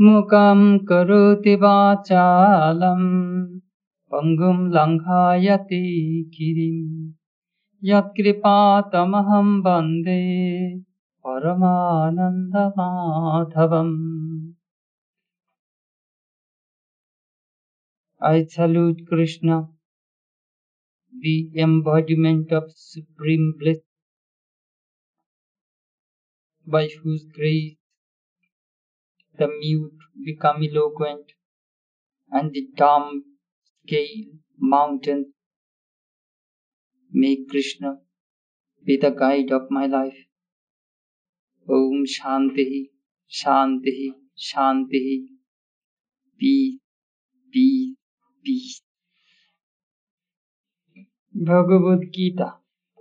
Mukam karoti vachalam pangum langhayati girim yat kripatamaham bande paramananda madhavam. I salute Krishna, the embodiment of supreme bliss, by whose grace the mute become eloquent and the dumb scale mountains. May Krishna be the guide of my life. Om Shanti, Shanti, Shanti. Peace, peace, peace. Bhagavad Gita.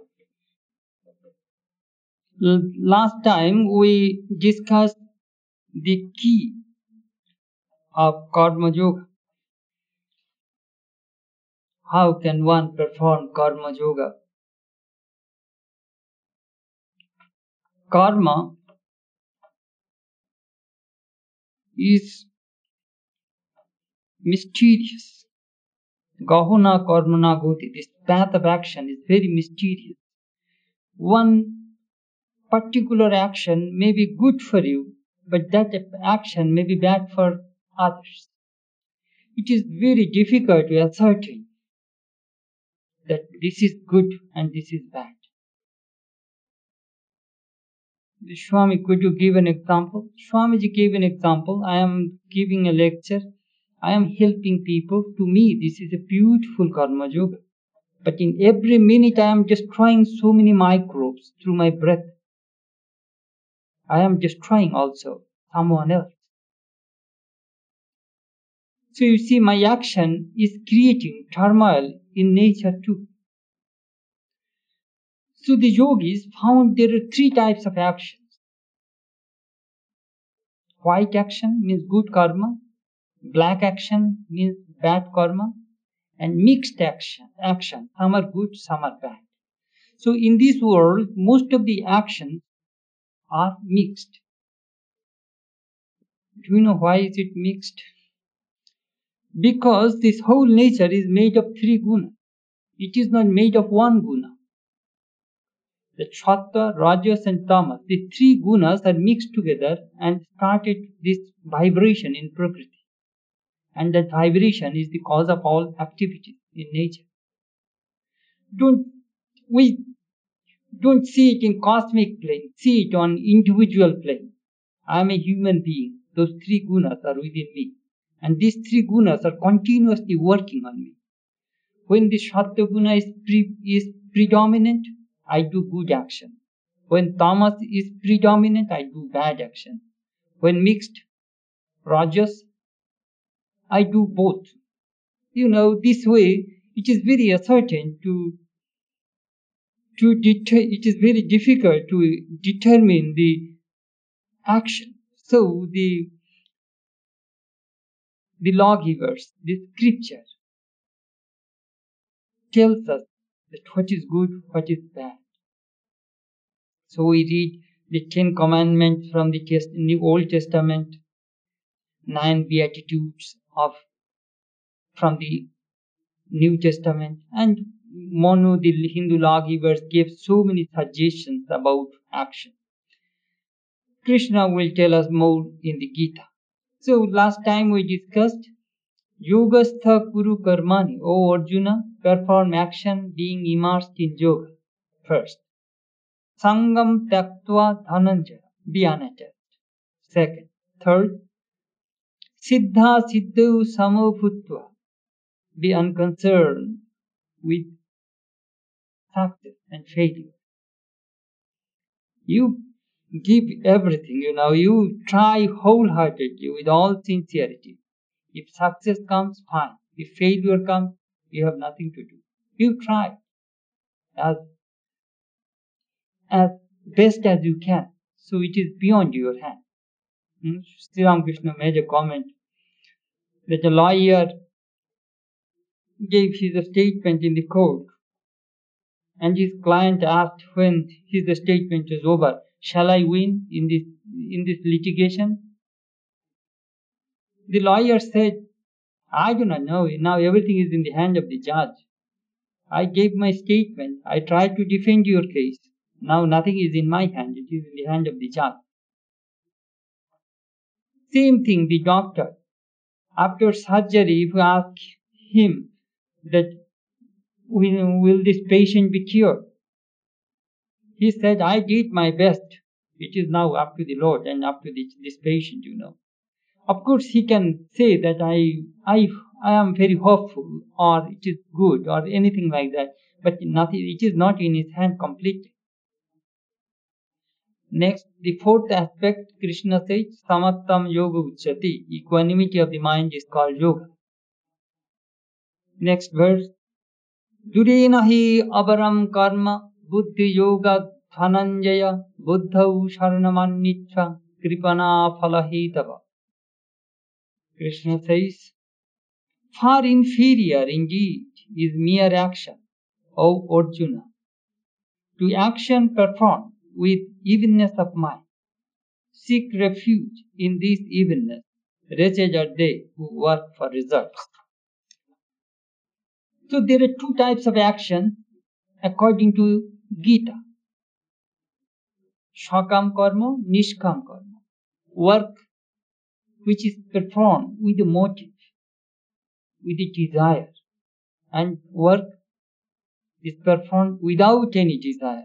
Last time we discussed the key of Karma Yoga. How can one perform Karma Yoga? Karma is mysterious. Gahuna karmana goti. This path of action is very mysterious. One particular action may be good for you, but that action may be bad for others. It is very difficult to ascertain that this is good and this is bad. Swami, could you give an example? Swamiji gave an example. I am giving a lecture. I am helping people. To me, this is a beautiful karma yoga. But in every minute, I am destroying so many microbes through my breath. I am destroying also someone else. So you see, my action is creating turmoil in nature too. So the yogis found there are three types of actions. White action means good karma, black action means bad karma, and mixed action. Some are good, some are bad. So in this world, most of the actions are mixed. Do you know why is it mixed? Because this whole nature is made of three gunas. It is not made of one guna. The Sattva, Rajas and Tamas, the three gunas are mixed together and started this vibration in Prakriti. And that vibration is the cause of all activities in nature. We don't see it in cosmic plane, see it on individual plane. I am a human being. Those three gunas are within me. And these three gunas are continuously working on me. When the Sattva guna is predominant, I do good action. When Tamas is predominant, I do bad action. When mixed Rajas, I do both. You know, this way, it is very certain it is very difficult to determine the action. So the lawgivers, the scripture tells us that what is good, what is bad. So we read the 10 commandments from the Old Testament, 9 beatitudes from the New Testament, and Manu, the Hindu lawgivers, gave so many suggestions about action. Krishna will tell us more in the Gita. So last time we discussed Yogastha Kuru Karmani. O Arjuna, perform action being immersed in yoga. First. Sangam Tyaktva Dhananjaya. Be unattached. Second. Third. Siddha Siddhu Samo Bhutva. Be unconcerned with success and failure. You give everything, you try wholeheartedly with all sincerity. If success comes, fine. If failure comes, you have nothing to do. You try as best as you can. So it is beyond your hand. Sri Ramakrishna made a comment that a lawyer gave his statement in the court, and his client asked when his statement is over, shall I win in this litigation? The lawyer said, I do not know. Now everything is in the hand of the judge. I gave my statement. I tried to defend your case. Now nothing is in my hand. It is in the hand of the judge. Same thing, the doctor. After surgery, if you ask him that will this patient be cured? He said, I did my best. It is now up to the Lord and up to this patient, Of course, he can say that I am very hopeful, or it is good, or anything like that. But nothing, it is not in his hand completely. Next, the fourth aspect, Krishna says, Samattam Yoga Uchati. Equanimity of the mind is called yoga. Next verse, Durena hi avaram karma buddhi yoga dhananjaya buddhau sharanamannitra kripana falahitava. Krishna says, far inferior indeed is mere action, O Arjuna, to action performed with evenness of mind. Seek refuge in this evenness. Wretched are they who work for results. So there are two types of action according to Gita. Shakam karma, Nishkam karma. Work which is performed with a motive, with a desire. And work is performed without any desire.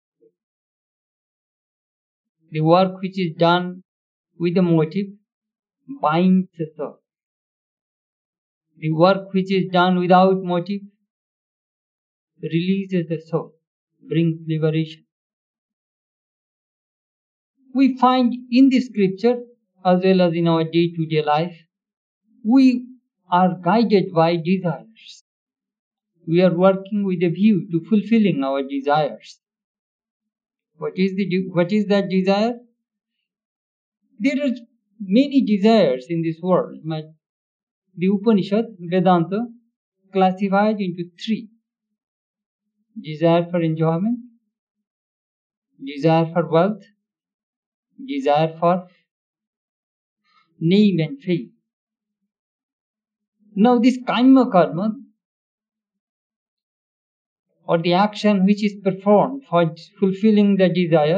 The work which is done with a motive binds the soul. The work which is done without motive releases the soul, brings liberation. We find in the scripture, as well as in our day-to-day life, we are guided by desires. We are working with a view to fulfilling our desires. What is that desire? There are many desires in this world. The Upanishad, Vedanta, classified into three. Desire for enjoyment, desire for wealth, desire for name and fame. Now this kama karma, or the action which is performed for fulfilling the desire,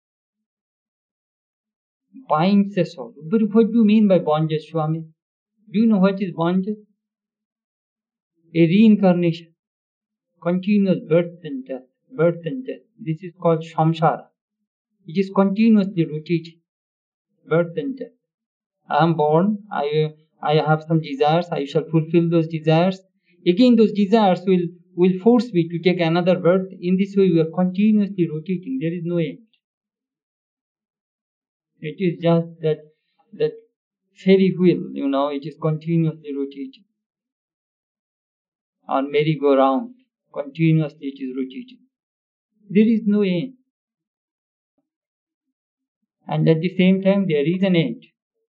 binds the soul. But what do you mean by bondage, Swami? Do you know what is bondage? A reincarnation, continuous birth and death, birth and death. This is called samsara. It is continuously rotating, birth and death. I am born, I have some desires, I shall fulfill those desires. Again, those desires will force me to take another birth. In this way, we are continuously rotating. There is no end. It is just that fairy wheel, it is continuously rotating. Or merry-go-round, continuously it is rotating. There is no end. And at the same time, there is an end.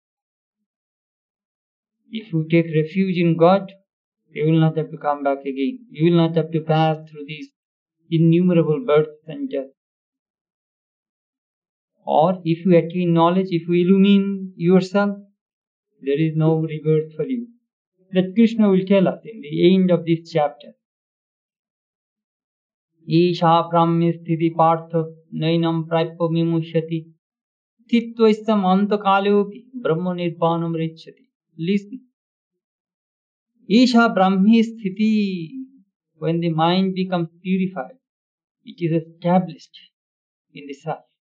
If you take refuge in God, you will not have to come back again. You will not have to pass through these innumerable births and deaths. Or if you attain knowledge, if you illumine yourself, there is no rebirth for you. That Krishna will tell us in the end of this chapter. Isha brahmi sthiti partha nainam praipa mimushyati titvaisam antakaleopi brahma nirvanam richati. Listen. Isha brahmi sthiti, when the mind becomes purified, it is established in the self.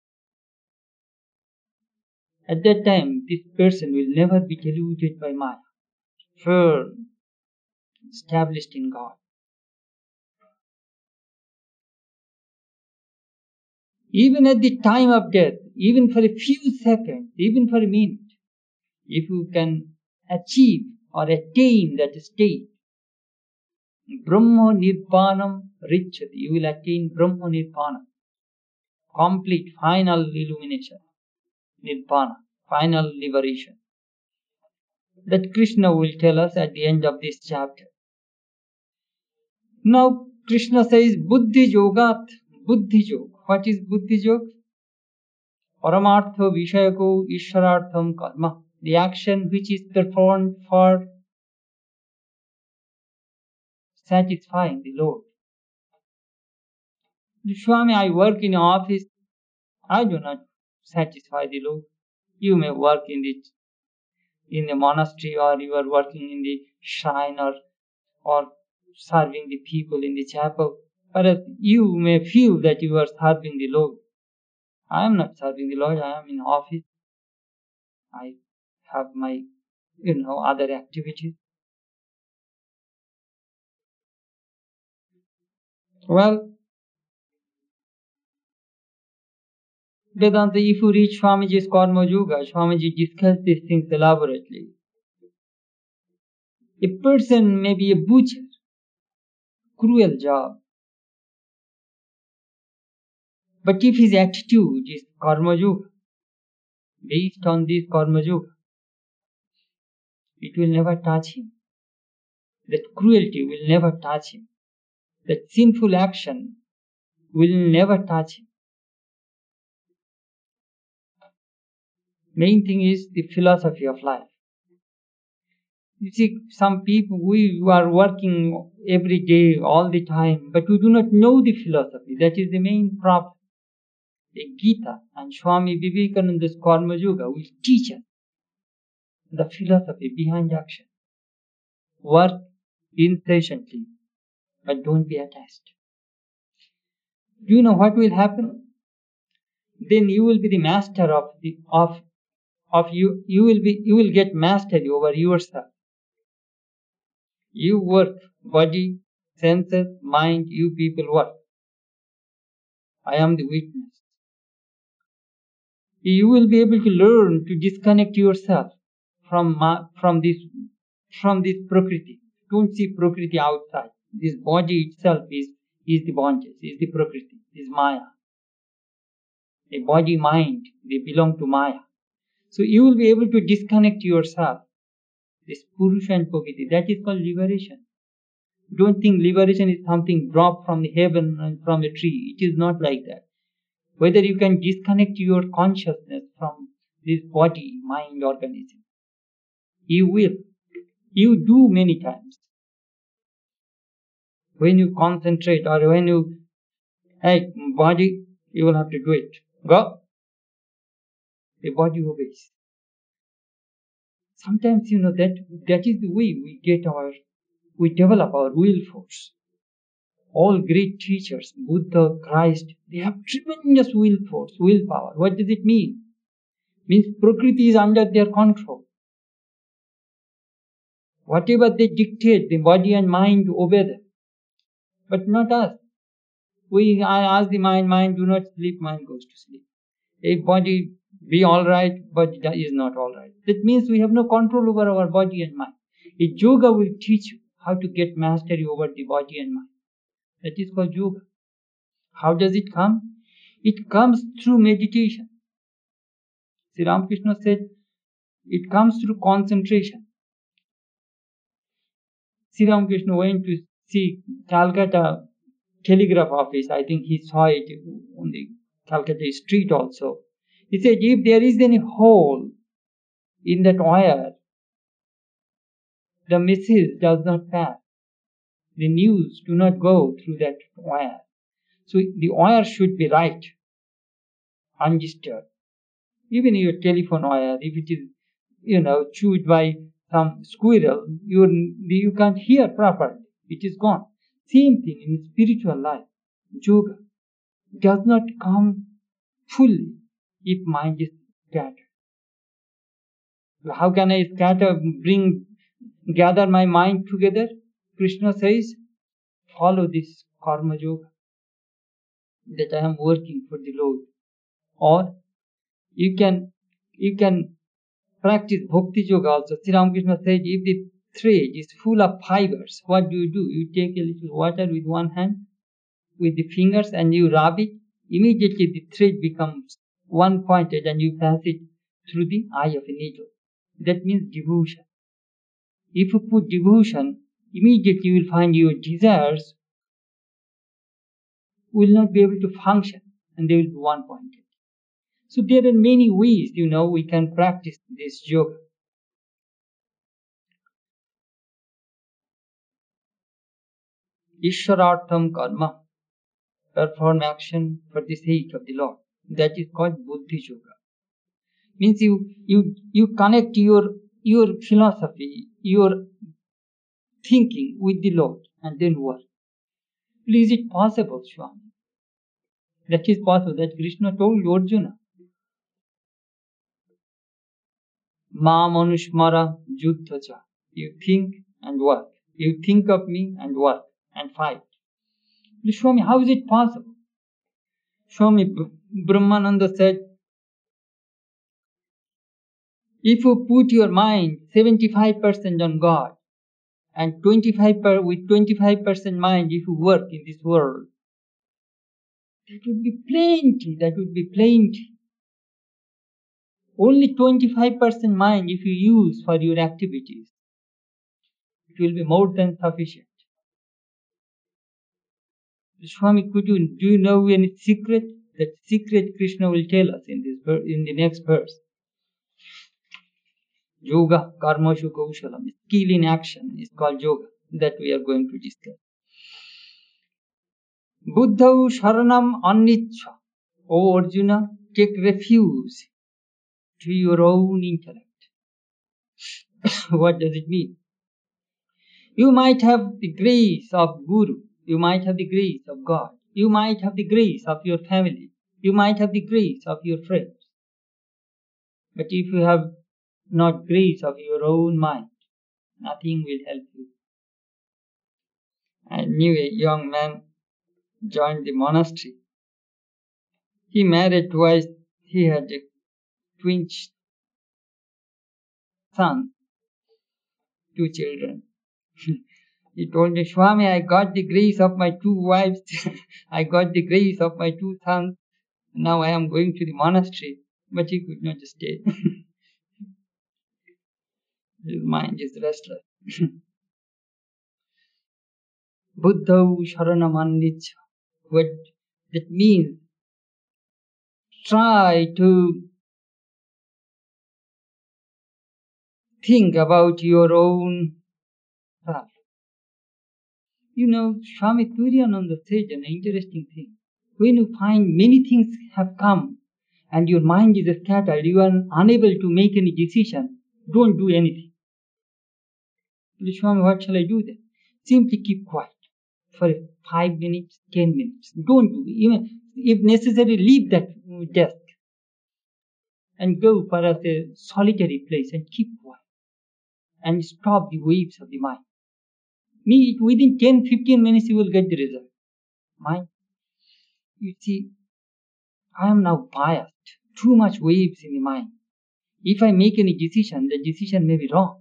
At that time, this person will never be deluded by Maya. Firm, established in God. Even at the time of death, even for a few seconds, even for a minute, if you can achieve or attain that state, Brahma Nirvanam Richati, you will attain Brahma Nirvana, complete, final illumination, Nirvana, final liberation. That Krishna will tell us at the end of this chapter. Now, Krishna says, Buddhi Yogat, Buddhi Yog. What is Buddhi Yog? Paramartha Vishayako Ishwarartham Karma the action which is performed for satisfying the Lord. Swami, I work in an office. I do not satisfy the Lord. You may work in the monastery, or you are working in the shrine, or serving the people in the chapel. But you may feel that you are serving the Lord. I am not serving the Lord. I am in office. I have my, other activities. Well, Vedanta, if you read Swamiji's Karma Yoga, Swamiji discussed these things elaborately. A person may be a butcher, cruel job. But if his attitude is Karma Yoga, based on this Karma Yoga, it will never touch him. That cruelty will never touch him. That sinful action will never touch him. Main thing is the philosophy of life. You see, some people, we are working every day, all the time, but we do not know the philosophy. That is the main problem. The Gita and Swami Vivekananda's Karma Yoga will teach us the philosophy behind action. Work incessantly, but don't be attached. Do you know what will happen? Then you will be the master of you. You will get mastery over yourself. You work, body, senses, mind, you people work. I am the witness. You will be able to learn to disconnect yourself from this Prakriti. Don't see Prakriti outside. This body itself is the bondage, is the Prakriti, is Maya. A body, mind, they belong to Maya. So you will be able to disconnect yourself. This Purusha and Prakriti, that is called liberation. Don't think liberation is something dropped from the heaven and from a tree. It is not like that. Whether you can disconnect your consciousness from this body, mind, organism. You will. You do many times. When you concentrate, or when you, hey, body, you will have to do it. Go. The body obeys. Sometimes, that is the way we develop our will force. All great teachers, Buddha, Christ, they have tremendous will force, willpower. What does it mean? Means Prakriti is under their control. Whatever they dictate, the body and mind obey them. But not us. I ask the mind, do not sleep, mind goes to sleep. A body be alright, body is not alright. That means we have no control over our body and mind. A yoga will teach you how to get mastery over the body and mind. That is called yoga. How does it come? It comes through meditation. Sri Ramakrishna said, it comes through concentration. Sri Ramakrishna went to see Calcutta telegraph office. I think he saw it on the Calcutta street also. He said, if there is any hole in that wire, the message does not pass. The news do not go through that wire. So the wire should be right, undisturbed. Even your telephone wire, if it is, chewed by some squirrel, you can't hear properly. It is gone. Same thing in spiritual life. Yoga does not come fully if mind is scattered. How can I gather my mind together? Krishna says, follow this Karma Yoga, that I am working for the Lord. Or you can practice Bhakti Yoga also. Sri Ramakrishna said, if the thread is full of fibers, what do? You take a little water with one hand, with the fingers, and you rub it. Immediately the thread becomes one-pointed, and you pass it through the eye of a needle. That means devotion. If you put devotion, immediately you will find your desires will not be able to function, and they will be one-pointed. So there are many ways, we can practice this yoga. Ishwarartham karma. Perform action for the sake of the Lord. That is called Buddhi Yoga. Means you connect your philosophy, your thinking with the Lord and then work. Is it possible, Swami? That is possible. That Krishna told Arjuna. Ma manushmara yuddhacha. You think and work. You think of me and work and fight. Swami, how is it possible? Swami Brahmananda said, if you put your mind 75% on God and with 25% mind, if you work in this world, that would be plenty. That would be plenty. Only 25% mind if you use for your activities, it will be more than sufficient. Swami, do you know any secret? That secret Krishna will tell us in the next verse. Yoga, karmashu kaushalam. Skill in action is called yoga. That we are going to discuss. Buddhau sharanam annicha. O Arjuna, take refuge to your own intellect. What does it mean? You might have the grace of Guru. You might have the grace of God. You might have the grace of your family. You might have the grace of your friends. But if you have not grace of your own mind, nothing will help you. I knew a young man joined the monastery. He married twice. He had a twin son, 2 children. He told me, Swami, I got the grace of my 2 wives. I got the grace of my 2 sons. Now I am going to the monastery. But he could not stay. His mind is restless. Buddha Sharanamanicha. What that means? Try to think about your own self. You know, Swami Turiyananda said an interesting thing. When you find many things have come and your mind is scattered, you are unable to make any decision, don't do anything. Swami, what shall I do then? Simply keep quiet for 5 minutes, 10 minutes. Don't do it. Even if necessary, leave that desk and go for a solitary place and keep quiet and stop the waves of the mind. Within 10-15 minutes you will get the result. Mind, you see, I am now biased. Too much waves in the mind. If I make any decision, the decision may be wrong.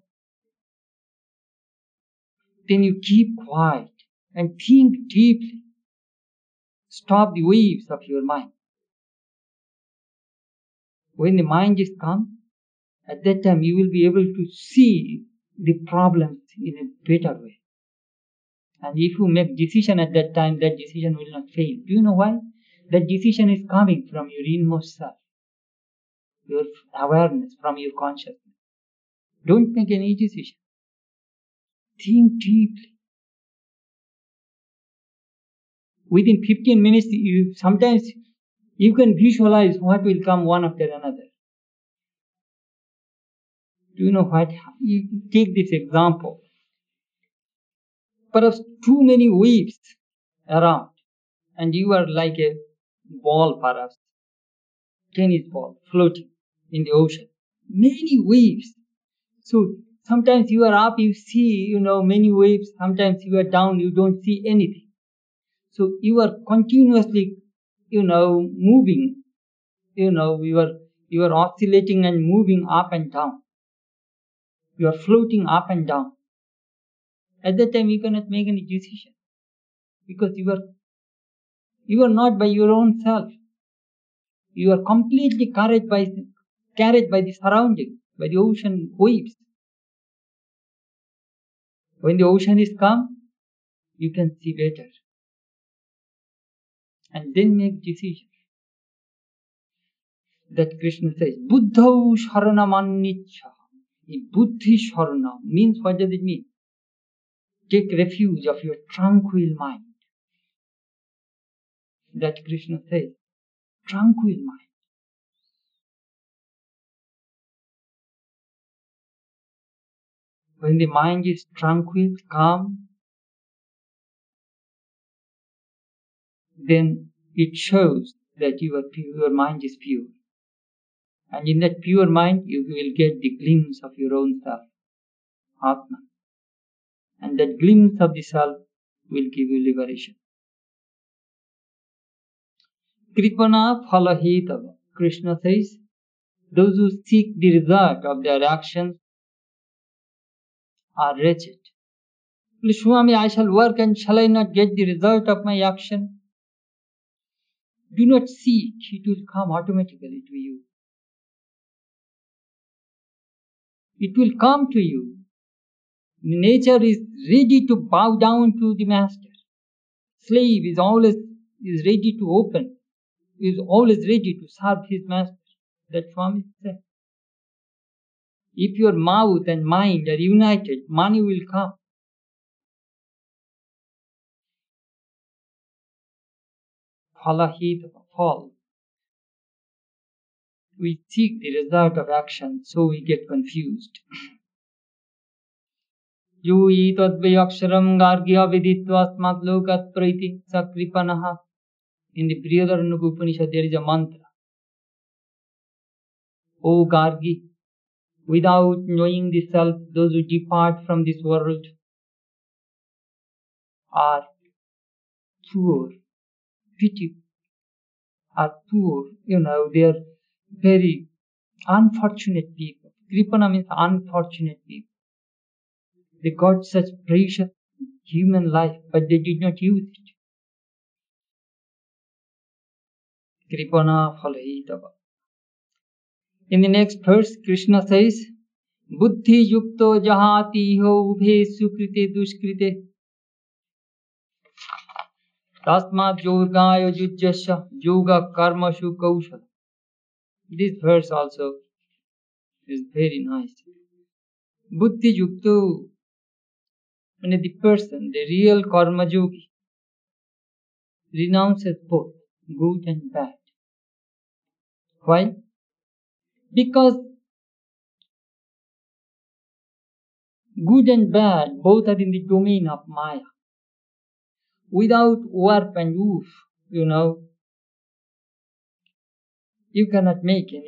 Then you keep quiet and think deeply. Stop the waves of your mind. When the mind is calm, at that time you will be able to see the problems in a better way. And if you make decision at that time, that decision will not fail. Do you know why? That decision is coming from your inmost self, your awareness, from your consciousness. Don't make any decision. Think deeply. Within 15 minutes, sometimes you can visualize what will come one after another. Do you know what? You take this example. Perhaps too many waves around, and you are like a ball, perhaps tennis ball, floating in the ocean. Many waves. So sometimes you are up, you see, many waves. Sometimes you are down, you don't see anything. So you are continuously, moving. You are oscillating and moving up and down. You are floating up and down. At that time, you cannot make any decision because you are not by your own self. You are completely carried by the surrounding, by the ocean waves. When the ocean is calm, you can see better and then make decisions. That Krishna says, Buddha Sharanam Annicha. Buddhi Sharana means, what does it mean? Take refuge of your tranquil mind. That Krishna says, tranquil mind. When the mind is tranquil, calm, then it shows that your mind is pure. And in that pure mind, you will get the glimpse of your own self, Atma. And that glimpse of the self will give you liberation. Kripana phalahitava. Krishna says, those who seek the result of their actions are wretched. Swami, I shall work and shall I not get the result of my action? Do not seek, it will come automatically to you. It will come to you. Nature is ready to bow down to the master. Slave is always ready to open, is always ready to serve his master. That Swami said. If your mouth and mind are united, money will come. Phalahitava, fall. We seek the result of action, so we get confused. Yo etadvayaksharam gargya viditva asmat lokat praiti sakripanaha. In the Brihadaranyaka Upanishad there is a mantra. O Gargi, without knowing the self, those who depart from this world are poor, pity, are poor, they are very unfortunate people. Kripana means unfortunate people. They got such precious human life, but they did not use it. Kripana phalahitava. In the next verse, Krishna says, Buddhi yukto jahati ho ubhe sukrite duskrite tasmat yogaya yujjasya yoga karmashu kaushala. This verse also is very nice. Buddhi yukto, when the person, the real karma yogi, renounces both good and bad. Why? Because good and bad both are in the domain of Maya. Without warp and woof, you cannot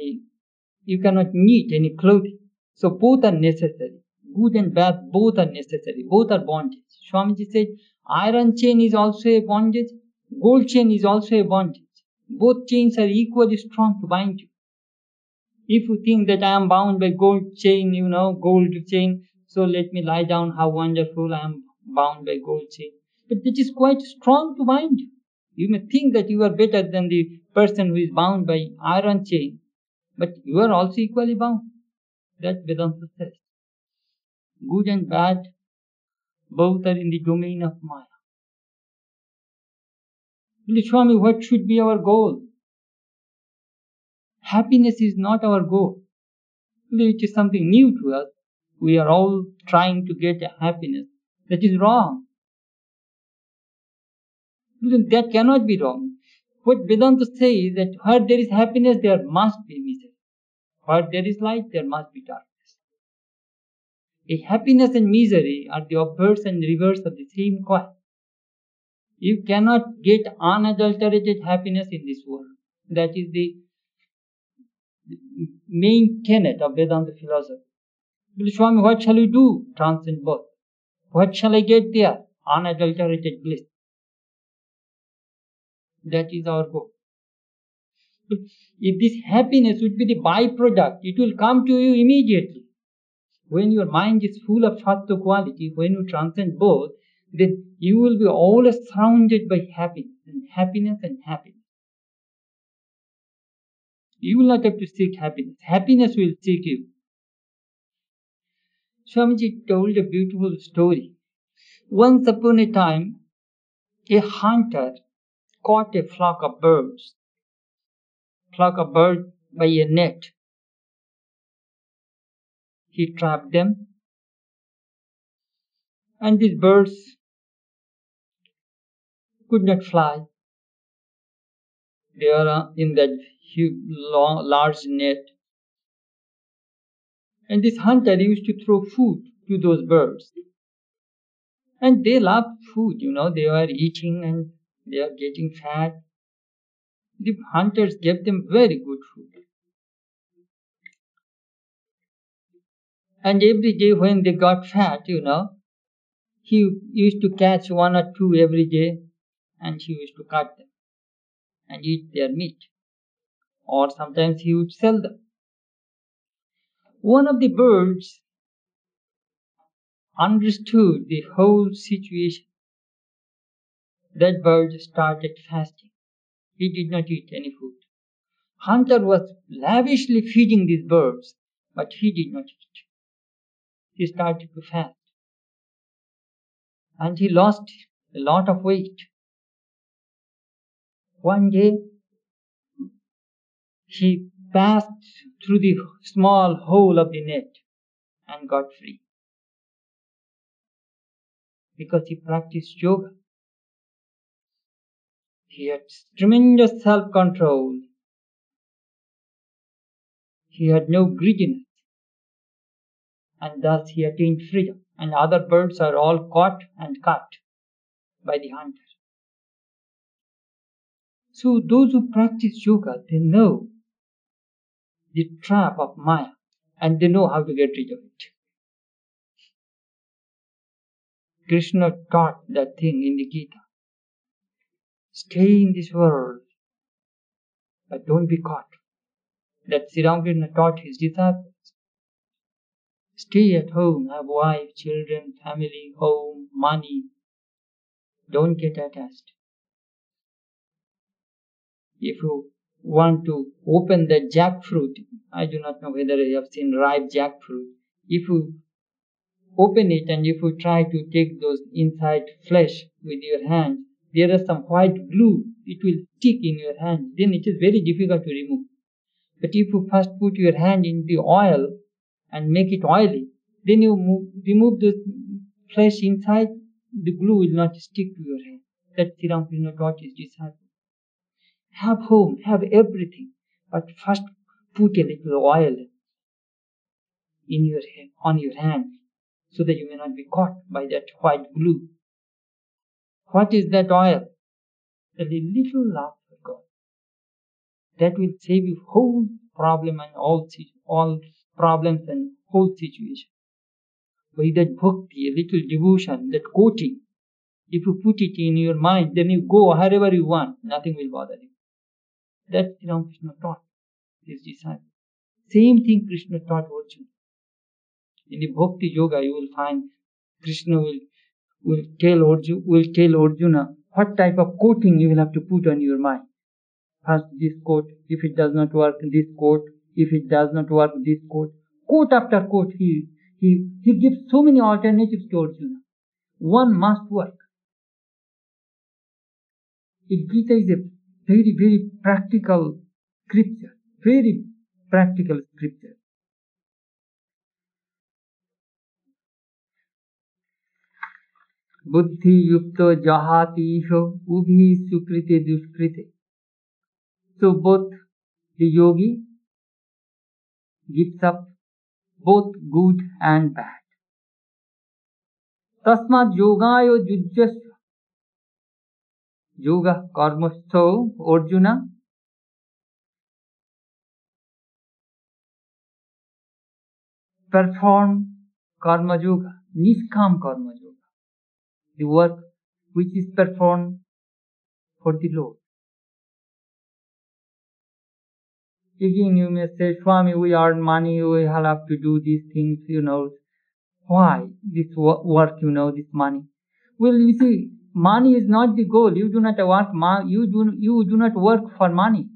knit any clothing. So both are necessary. Good and bad, both are necessary. Both are bondage. Swamiji said, iron chain is also a bondage. Gold chain is also a bondage. Both chains are equally strong to bind you. If you think that I am bound by gold chain, so let me lie down, how wonderful, I am bound by gold chain. But it is quite strong to bind you. You may think that you are better than the person who is bound by iron chain, but you are also equally bound. That Vedanta says. Good and bad, both are in the domain of Maya. Swami, what should be our goal? Happiness is not our goal. It is something new to us. We are all trying to get a happiness. That is wrong. That cannot be wrong. What Vedanta says is that where there is happiness, there must be misery. Where there is light, there must be darkness. A happiness and misery are the obverse and reverse of the same coin. You cannot get unadulterated happiness in this world. That is the main tenet of Vedanta philosophy. Swami, what shall we do? Transcend both. What shall I get there? Unadulterated bliss. That is our goal. But if this happiness would be the byproduct, it will come to you immediately. When your mind is full of sattva quality, when you transcend both, then you will be always surrounded by happiness and happiness and happiness. You will not have to seek happiness. Happiness will seek you. Swamiji told a beautiful story. Once upon a time, a hunter caught a flock of birds by a net. He trapped them And these birds could not fly. They are in that huge, large net. And this hunter used to throw food to those birds. And they loved food, they were eating and they are getting fat. The hunters gave them very good food. And every day when they got fat, he used to catch one or two every day and he used to cut them and eat their meat. Or sometimes he would sell them. One of the birds understood the whole situation. That bird started fasting. He did not eat any food. Hunter was lavishly feeding these birds, but he did not eat. He started to fast. And he lost a lot of weight. One day, he passed through the small hole of the net and got free. Because he practiced yoga. He had tremendous self-control. He had no greediness. And thus he attained freedom. And other birds are all caught and cut by the hunter. So those who practice yoga, they know the trap of Maya and they know how to get rid of it. Krishna taught that thing in the Gita. Stay in this world, but don't be caught. That Sri Ramakrishna taught his disciples. Stay at home, have wife, children, family, home, money. Don't get attached. If you want to open the jackfruit, I do not know whether you have seen ripe jackfruit. If you open it and if you try to take those inside flesh with your hand, there is some white glue. It will stick in your hand. Then it is very difficult to remove. But if you first put your hand in the oil and make it oily, then you remove the flesh inside, the glue will not stick to your hand. That Sri Ramakrishna taught his disciples. Have home, have everything, but first put a little oil in your hand, on your hand, so that you may not be caught by that white glue. What is that oil? A little love for God. That will save you whole problem and all problems and whole situation. By that bhakti, a little devotion, that coating, if you put it in your mind, then you go wherever you want, nothing will bother you. That's Sri Ramakrishna taught his disciples. Same thing Krishna taught Arjuna. In the Bhakti Yoga, you will find Krishna will tell Arjuna what type of coating you will have to put on your mind. First this coat, if it does not work, this coat, if it does not work, this coat. Coat after coat, he gives so many alternatives to Arjuna. One must work. Gita is a very, very practical scripture. Very practical scripture. Buddhi yukto jahatiho ubhi sukrite duskrite. So both the yogi gives up both good and bad. Tasmat yogayo jujjasya. Yoga karmastho Arjuna. Perform karma yoga, niskam karma yoga. The work which is performed for the Lord. Again you may say, Swami, we earn money, we have to do these things, Why this work, this money? Well, you see, money is not the goal. You do not work. You do not work for money.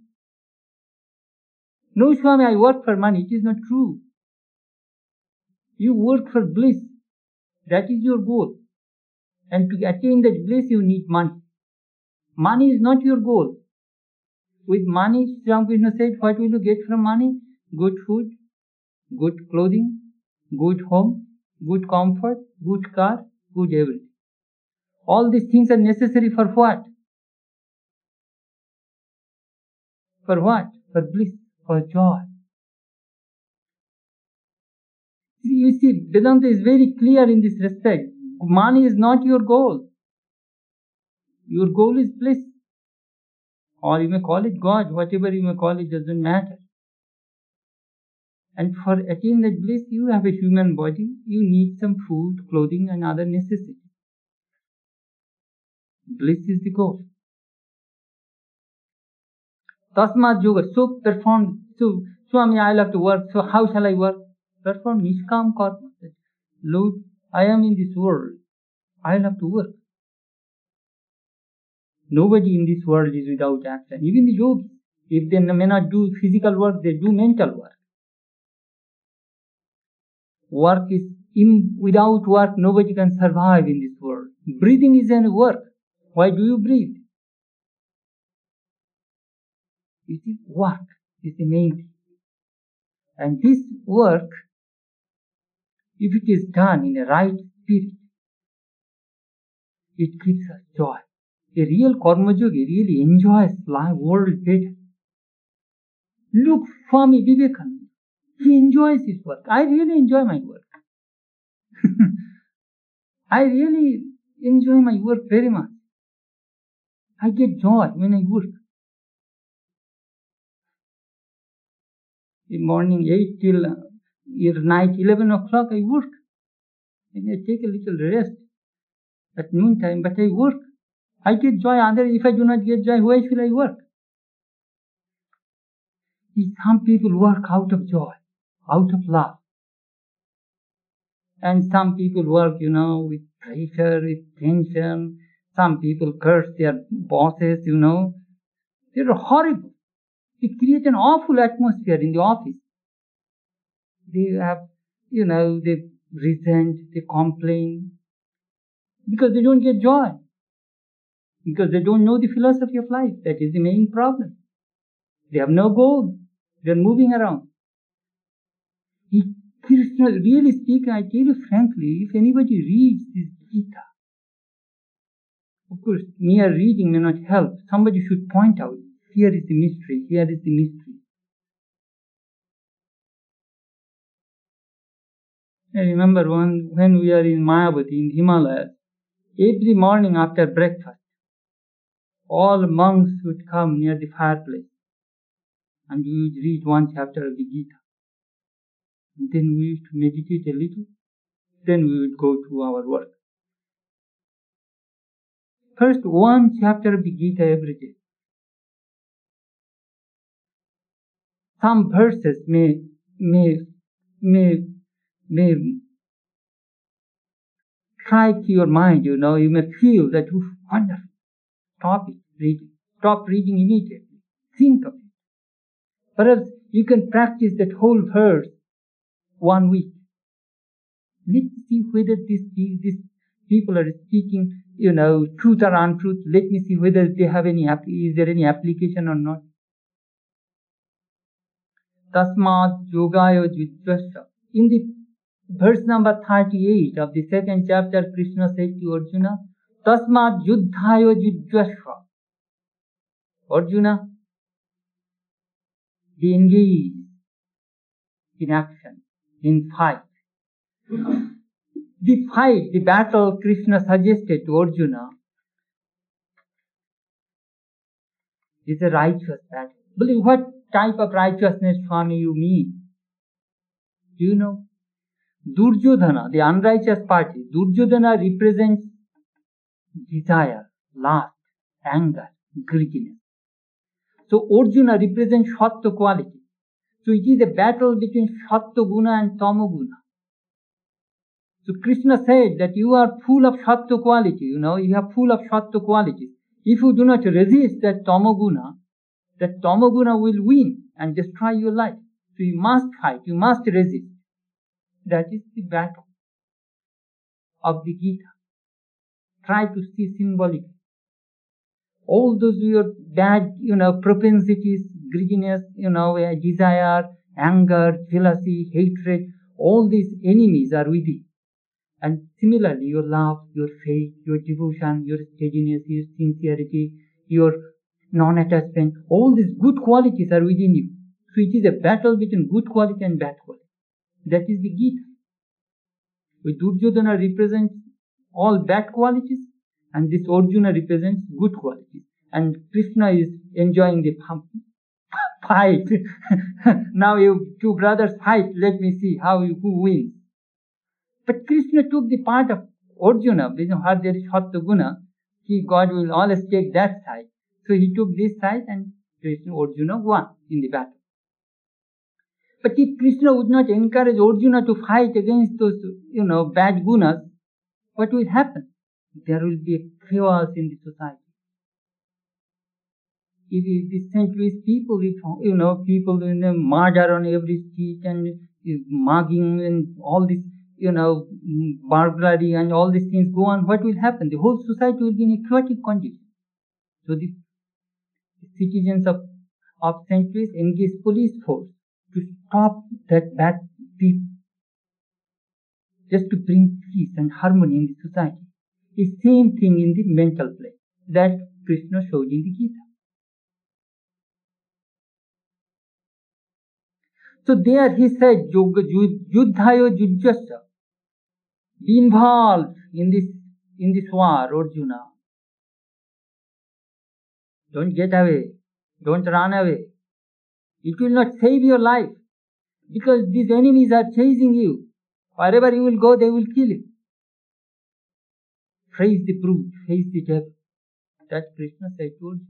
No, Swami, I work for money. It is not true. You work for bliss. That is your goal. And to attain that bliss, you need money. Money is not your goal. With money, Sri Ramakrishna said, what will you get from money? Good food, good clothing, good home, good comfort, good car, good, everything. All these things are necessary for what? For what? For bliss, for joy. You see, Vedanta is very clear in this respect. Money is not your goal. Your goal is bliss. Or you may call it God, whatever you may call it, doesn't matter. And for attaining that bliss, you have a human body, you need some food, clothing, and other necessities. Bliss is the goal. Tasmat yoga, so perform, so Swami, I love to work, so how shall I work? Perform Nishkam Karma. Lord, I am in this world, I love to work. Nobody in this world is without action. Even the yogis, if they may not do physical work, they do mental work. Work is, without work, nobody can survive in this world. Breathing is a work. Why do you breathe? You see, work is the main thing. And this work, if it is done in a right spirit, it gives us joy. A real karma yogi really enjoys life, world better. Look, Swami Vivekananda, he enjoys his work. I really enjoy my work. I really enjoy my work very much. I get joy when I work. In morning 8 till night 11 o'clock I work. And I take a little rest at noontime, but I work. I get joy. If I do not get joy, why should I work? Some people work out of joy, out of love. And some people work, with pressure, with tension. Some people curse their bosses, They're horrible. They create an awful atmosphere in the office. They have, they resent, they complain. Because they don't get joy. Because they don't know the philosophy of life. That is the main problem. They have no goal. They are moving around. Krishna, really speaking, I tell you frankly, if anybody reads this Gita, of course, mere reading may not help. Somebody should point out, here is the mystery, here is the mystery. I remember when we are in Mayavati, in Himalayas, every morning after breakfast, all monks would come near the fireplace and we would read one chapter of the Gita. And then we used to meditate a little. Then we would go to our work. First, one chapter of the Gita every day. Some verses may strike your mind, you may feel that, wonderful. Stop it, reading. Stop reading immediately. Think of it. Perhaps you can practice that whole verse 1 week. Let's see whether these people are speaking, truth or untruth. Let me see whether they have is there any application or not. Tasmat yogaya jujjasya. In the verse number 38 of the second chapter, Krishna said to Arjuna, Tasmat yuddhaya jujjasya. Arjuna, be engaged in action, in fight. The fight, the battle Krishna suggested to Arjuna is a righteous battle. Believe what type of righteousness, Swami, you mean? Do you know? Duryodhana, the unrighteous party, Duryodhana represents desire, lust, anger, greediness. So Arjuna represents Sattva quality. So it is a battle between Sattva guna and Tama guna. So Krishna said that you are full of Sattva quality, you are full of Sattva qualities. If you do not resist that Tama guna will win and destroy your life. So you must fight, you must resist. That is the battle of the Gita. Try to see symbolically. All those your bad, propensities, greediness, desire, anger, jealousy, hatred, all these enemies are within. And similarly, your love, your faith, your devotion, your steadiness, your sincerity, your non-attachment, all these good qualities are within you. So it is a battle between good quality and bad quality. That is the Gita. With Duryodhana represents all bad qualities, and this Arjuna represents good qualities. And Krishna is enjoying the fight. Now you two brothers fight. Let me see who wins. But Krishna took the part of Arjuna, where there is Sattva Guna. God will always take that side. So he took this side, and Arjuna won in the battle. But if Krishna would not encourage Arjuna to fight against those, bad gunas, what will happen? There will be a chaos in the society. If the centuries people, people in the murder on every street and mugging and all this, burglary and all these things go on, what will happen? The whole society will be in a chaotic condition. So the citizens of centuries engage police force to stop that bad people, just to bring peace and harmony in the society. The same thing in the mental plane that Krishna showed in the Gita. So there he said, Yuddhayo Yujjasya. Be involved in this war, Arjuna. Don't get away. Don't run away. It will not save your life, because these enemies are chasing you. Wherever you will go, they will kill you. Face the brute, face the devil. That Krishna said to Arjuna.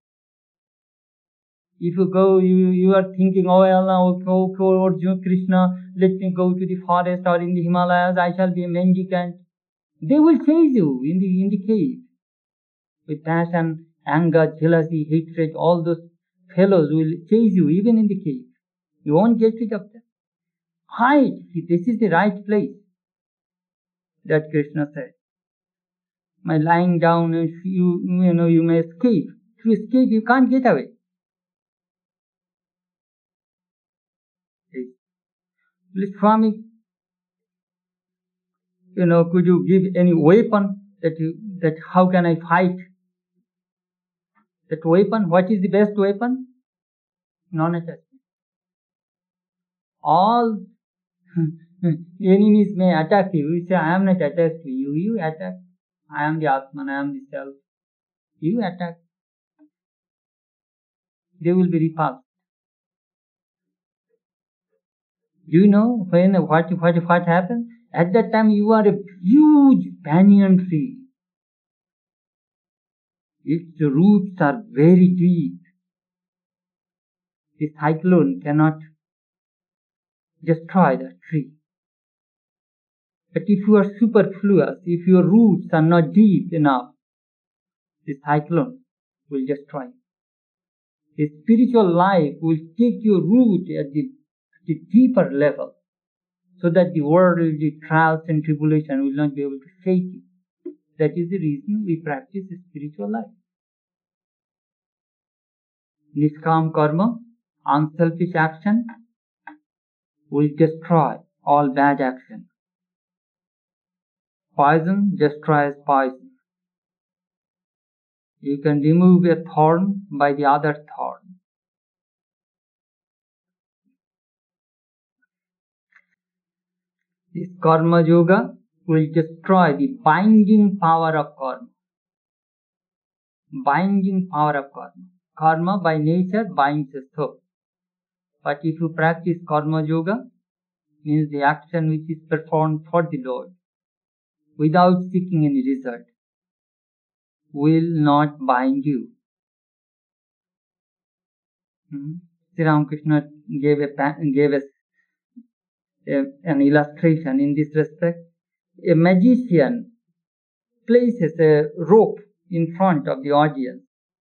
If you go, you are thinking, oh Allah, oh Arjuna, Krishna, let me go to the forest or in the Himalayas, I shall be a mendicant. They will chase you in the cave. With passion, anger, jealousy, hatred, all those fellows will chase you even in the cave. You won't get rid of them. Hide. This is the right place. That Krishna said. By lying down, you may escape. To escape, you can't get away. Please, Swami, could you give any weapon that how can I fight? That weapon, what is the best weapon? Non-attachment. All enemies may attack you. You say, I am not attached to you. You attack. I am the Atman, I am the Self. You attack. They will be repulsed. Do you know what happens? At that time you are a huge banyan tree. Its roots are very deep. The cyclone cannot destroy that tree. But if you are superfluous, if your roots are not deep enough, the cyclone will destroy you. The spiritual life will take your root at the deeper level, so that the worldly trials and tribulation will not be able to shake you. That is the reason we practice spiritual life. Niskam karma, unselfish action, will destroy all bad action. Poison destroys poison. You can remove a thorn by the other thorn. This karma yoga will destroy the binding power of karma. Binding power of karma. Karma by nature binds a soul. But if you practice karma yoga, means the action which is performed for the Lord, without seeking any result, will not bind you. Sri Ramakrishna gave us an illustration in this respect. A magician places a rope in front of the audience,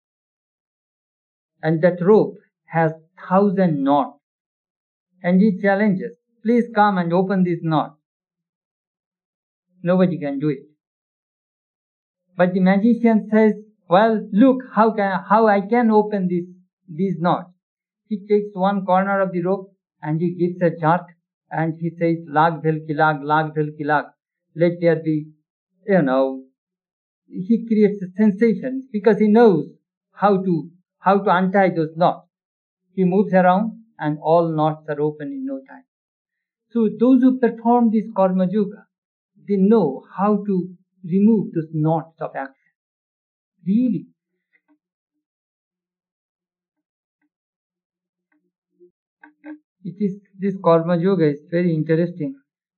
and that rope has 1,000 knots, and he challenges, please come and open this knot. Nobody can do it. But the magician says, well, look how I can open these knots. He takes one corner of the rope and he gives a jerk and he says, lag dhil ki lag, lag dhil ki lag. let there be, he creates a sensation because he knows how to untie those knots. He moves around and all knots are open in no time. So those who perform this karma yoga, they know how to remove those knots of action. Really. This karma yoga is very interesting.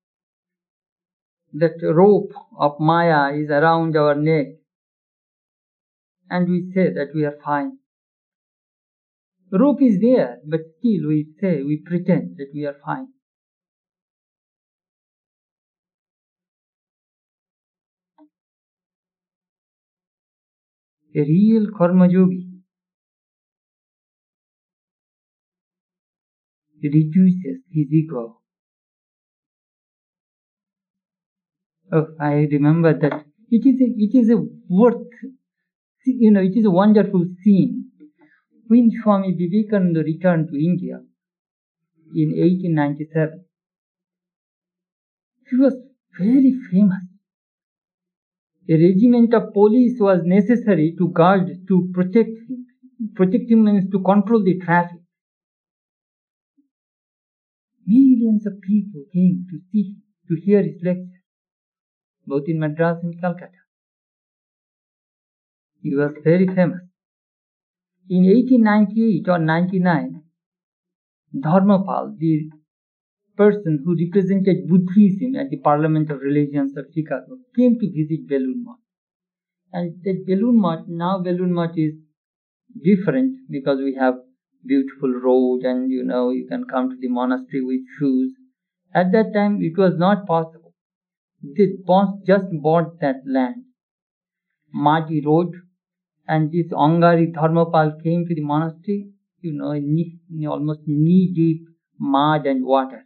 That rope of Maya is around our neck, and we say that we are fine. Rope is there, but still we pretend that we are fine. A real karma yogi reduces his ego. Oh, I remember that. It is a wonderful scene. When Swami Vivekananda returned to India in 1897, he was very famous. A regiment of police was necessary to protect him. Protect him means to control the traffic. Millions of people came to see him, to hear his lecture, both in Madras and Calcutta. He was very famous. In 1898 or 99, Dharmapal, the person who represented Buddhism at the Parliament of Religions of Chicago, came to visit Belur Math. And that Belur Math is different because we have beautiful road and you can come to the monastery with shoes. At that time it was not possible. This boss just bought that land, muddy road, and this Angari Dharmapal came to the monastery, in almost knee deep mud and water.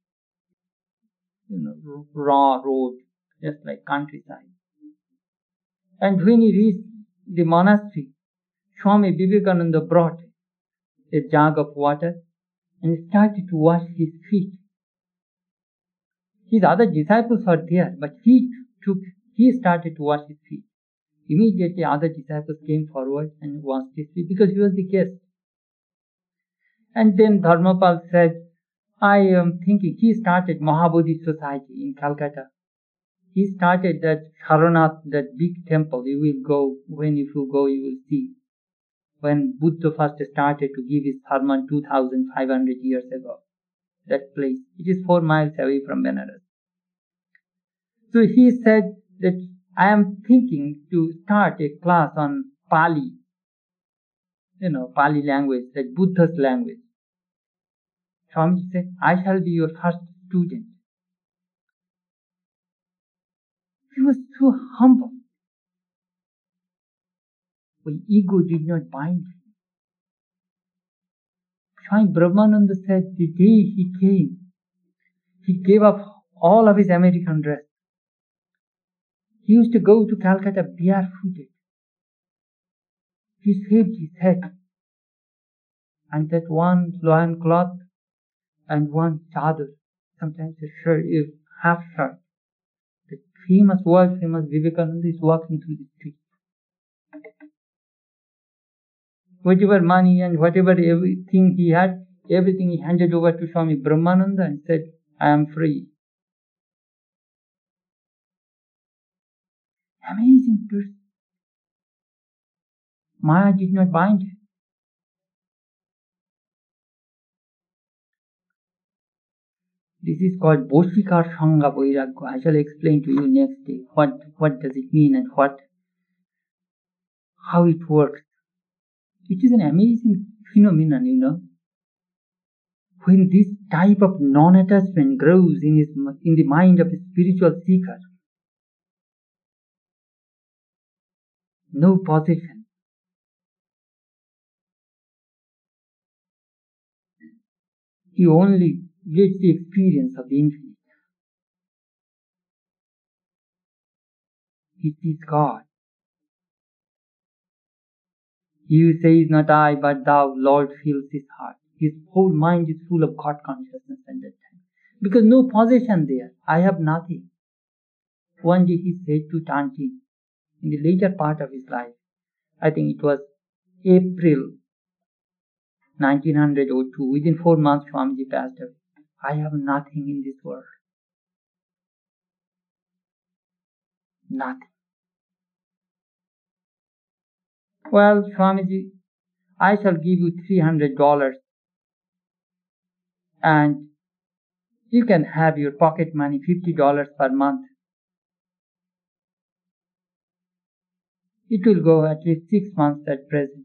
Raw road, just like countryside. And when he reached the monastery, Swami Vivekananda brought a jug of water and started to wash his feet. His other disciples were there, but he started to wash his feet. Immediately other disciples came forward and washed his feet because he was the guest. And then Dharmapal said, I am thinking, he started Mahabodhi Society in Calcutta. He started that Saranath, that big temple. You will go, if you go, you will see. When Buddha first started to give his sermon 2500 years ago. That place, it is 4 miles away from Benares. So he said that I am thinking to start a class on Pali. Pali language, like Buddha's language. Swamiji said, I shall be your first student. He was so humble. But ego did not bind him. Swami Brahmananda said the day he came, he gave up all of his American dress. He used to go to Calcutta barefooted. He shaved his head, and that one loin cloth and one chadar, sometimes a shirt, a half shirt. The world famous Vivekananda is walking through the street. Whatever money and whatever everything he had, everything he handed over to Swami Brahmananda and said, I am free. Amazing person. Maya did not bind him. This is called Boshikar Sangha Vairagya. I shall explain to you next day what does it mean and how it works. It is an amazing phenomenon, When this type of non-attachment grows in the mind of a spiritual seeker, no possession, he only gets the experience of the infinite. He sees God. He who says, not I, but thou, Lord, fills his heart. His whole mind is full of God consciousness at that time. Because no possession there. I have nothing. One day he said to Tantin, in the later part of his life, I think it was April 1902, within 4 months Swamiji passed away. I have nothing in this world. Nothing. Well, Swamiji, I shall give you $300 and you can have your pocket money, $50 per month. It will go at least 6 months at present.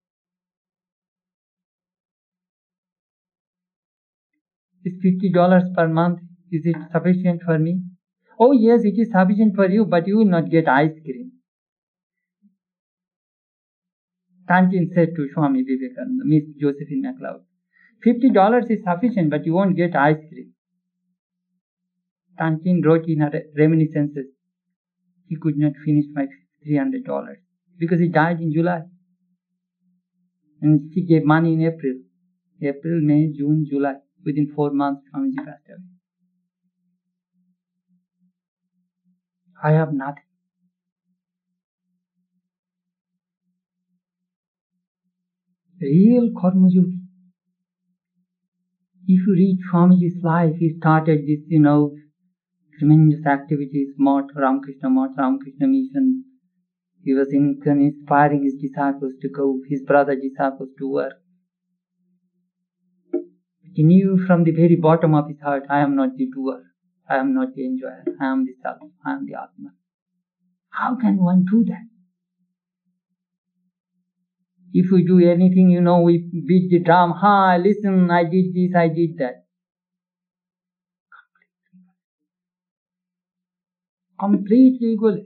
Is $50 per month, is it sufficient for me? Oh yes, it is sufficient for you, but you will not get ice cream. Tantin said to Swami Vivekananda, Miss Josephine MacLeod, $50 is sufficient, but you won't get ice cream. Tantin wrote in her reminiscences, he could not finish my $300 because he died in July. And she gave money in April. April, May, June, July. Within 4 months, Swamiji passed away. I have nothing. Real Karmayogi. If you read Swamiji's life, he started this, tremendous activities, Ramakrishna Mission. He was inspiring his disciples to go, his brother disciples to work. He knew from the very bottom of his heart, I am not the doer, I am not the enjoyer, I am the self, I am the Atma. How can one do that? If we do anything, we beat the drum, listen, I did this, I did that. Completely egoist.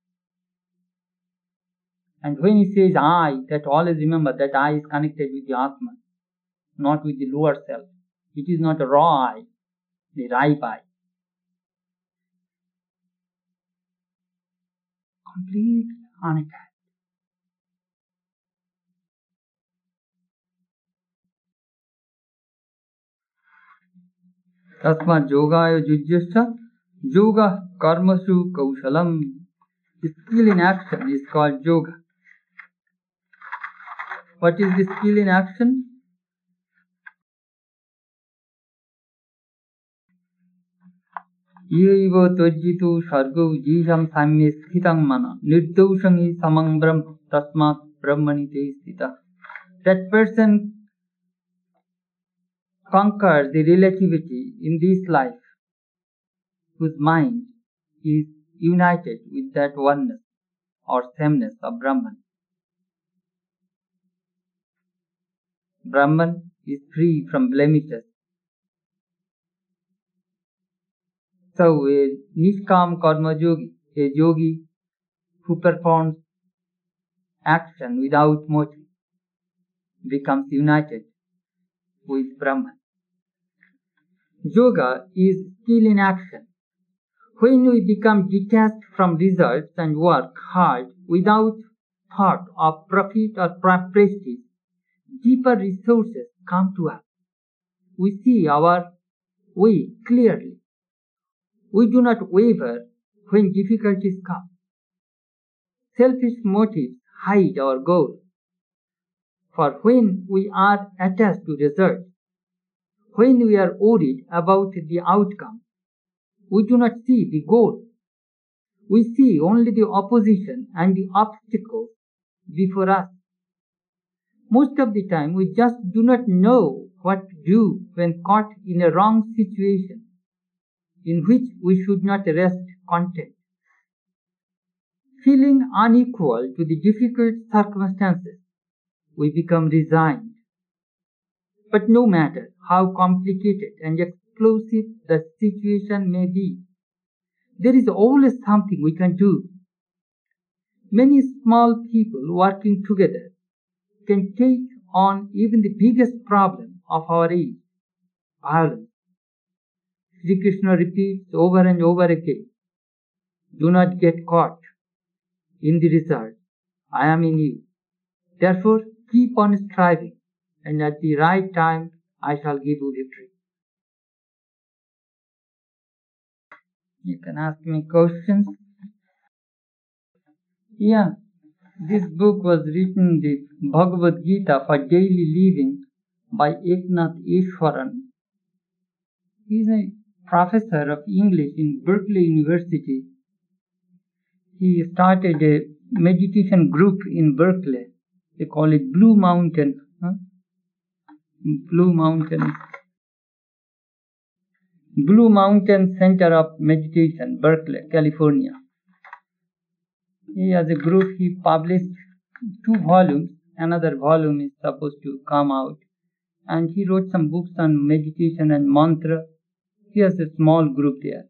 And when he says I, that always remember that I is connected with the Atman, not with the lower self. It is not a raw I, the ripe I. Completely unattached. Tasmat yogaya jujyascha yoga karmasu kaushalam. The skill in action is called yoga. What is the skill in action? Yaiva tojjitu sargo jisham samye sthitang mana nirdoshangi samang brahm tasmat brahmani te sthita. That person conquers the relativity in this life whose mind is united with that oneness or sameness of Brahman. Brahman is free from blemishes. So a Nishkam Karma Yogi, a yogi who performs action without motive, becomes united with Brahman. Yoga is skill in action. When we become detached from results and work hard without thought of profit or prestige, deeper resources come to us. We see our way clearly. We do not waver when difficulties come. Selfish motives hide our goal. For when we are attached to results, when we are worried about the outcome, we do not see the goal. We see only the opposition and the obstacles before us. Most of the time, we just do not know what to do when caught in a wrong situation in which we should not rest content. Feeling unequal to the difficult circumstances, we become resigned. But no matter how complicated and explosive the situation may be, there is always something we can do. Many small people working together can take on even the biggest problem of our age, violence. Sri Krishna repeats over and over again, do not get caught in the result. I am in you. Therefore, keep on striving, and at the right time, I shall give you victory. You can ask me questions. Yeah, this book was written, the Bhagavad Gita for daily living, by Eknath Easwaran. He is a professor of English in Berkeley University. He started a meditation group in Berkeley. They call it Blue Mountain. Blue Mountain Center of Meditation, Berkeley, California. He has a group. He published 2 volumes. Another volume is supposed to come out. And he wrote some books on meditation and mantra. He has a small group there.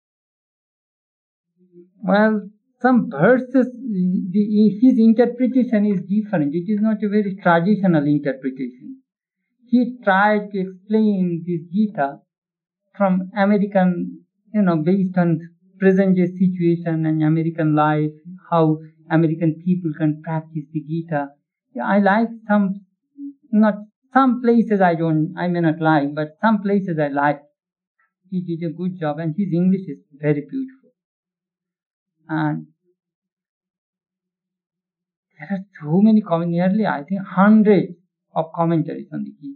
Well, some verses, his interpretation is different. It is not a very traditional interpretation. He tried to explain this Gita from American, based on present day situation and American life, how American people can practice the Gita. Yeah, I like some places I may not like, but some places I like. He did a good job, and his English is very beautiful. And there are so many nearly, I think, hundreds of commentaries on the Gita.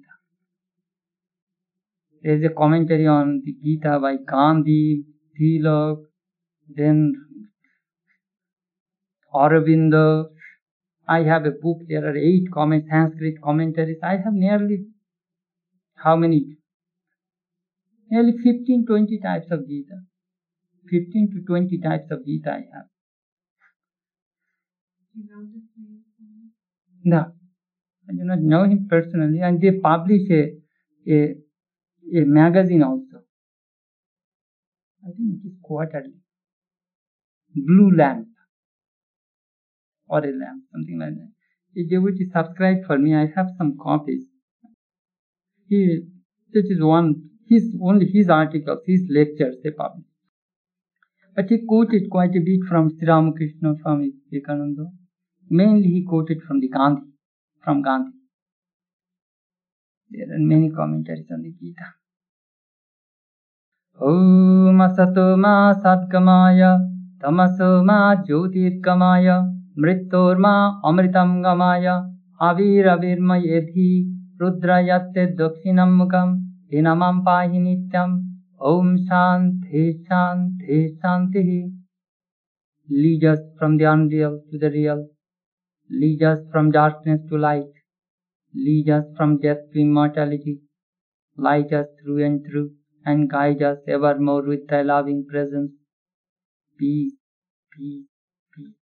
There is a commentary on the Gita by Gandhi, Tilak, then Aurobindo. I have a book. There are 8 Sanskrit commentaries. I have nearly, how many? Nearly 15-20 types of Gita. 15 to 20 types of Gita I have. No, I do not know him personally, and they publish a magazine also. I think it is quarterly. Blue Lamp or a lamp, something like that. If they would subscribe for me, I have some copies. This is only his articles, his lectures they publish. But he quoted quite a bit from Sri Ramakrishna, from Vivekananda. Mainly he quoted from Gandhi. There are many commentaries on the Gita. Om asato ma satkamaya, tamaso ma jyotirgamaya, mrittorma amritam gamaya, avirma yedhi, rudrayatte dakshinam mukam, dinamam pahi nityam. Om Shanti Shanti Shanti. Lead us from the unreal to the real. Lead us from darkness to light. Lead us from death to immortality. Light us through and through, and guide us evermore with thy loving presence. Peace, peace, peace.